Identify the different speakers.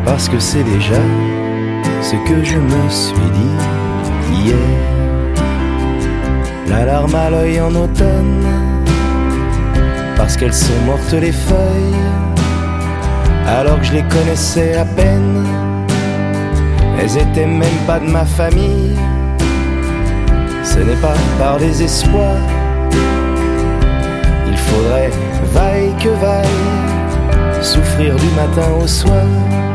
Speaker 1: parce que c'est déjà ce que je me suis dit hier. La larme à l'œil en automne, parce qu'elles sont mortes les feuilles, alors que je les connaissais à peine. Elles étaient même pas de ma famille. Ce n'est pas par désespoir, il faudrait, vaille que vaille, souffrir du matin au soir.